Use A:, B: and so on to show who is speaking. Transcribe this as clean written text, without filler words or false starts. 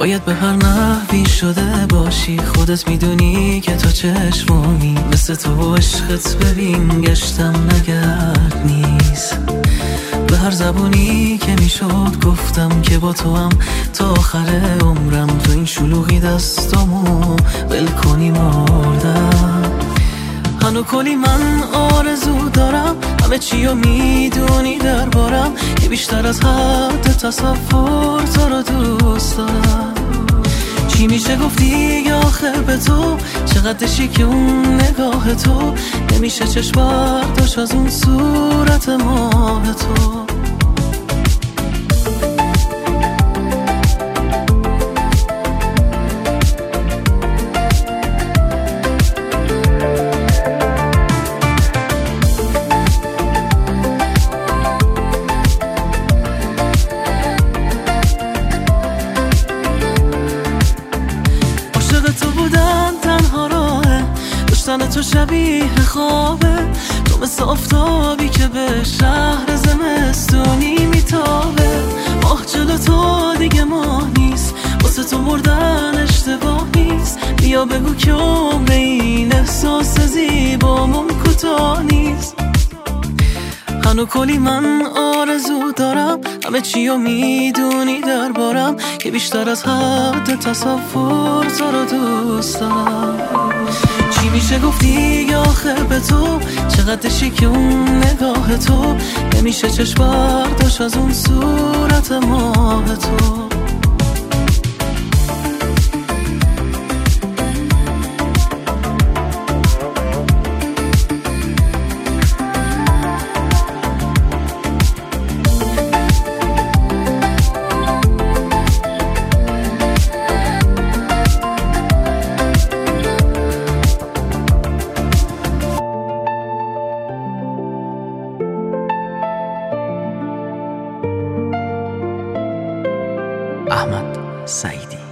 A: باید به هر نحوی شده باشی، خودت میدونی که تو چشمامی، مثل تو عشقت ببین گشتم نگرد نیست. به هر زبونی که میشد گفتم که با تو هم تا آخر عمرم، تو این شلوغی دستامو ول کنی مردم. هنو کلی من آرزو دارم، همه چی رو میدونی دربارم، که بیشتر از حد تصور تو رو دوست دارم. چی میشه گفتی آخر به تو، چقدر شیک اون نگاه تو، نمیشه چشم برداشت از اون صورت ماه تو. تو بودن تنها راهه، داشتن تو شبیه خوابه، تو مثل آفتابی که به شهر زمستونی میتابه. ماه جلو تو دیگه ماه نیست، واسه تو مردن اشتباه نیست، بیا بگو که عمر این احساس زیبامون کوتاه نیست. هنو کلی من آرزو دارم، همه چی رو میدونی دربارم، که بیشتر از حد تصور تو رو دوست دارم. چی میشه گفتی آخر به تو، چقدر شیک اون نگاه تو، نمیشه چشم برداشت از اون صورت ماه تو. احمد سعیدی.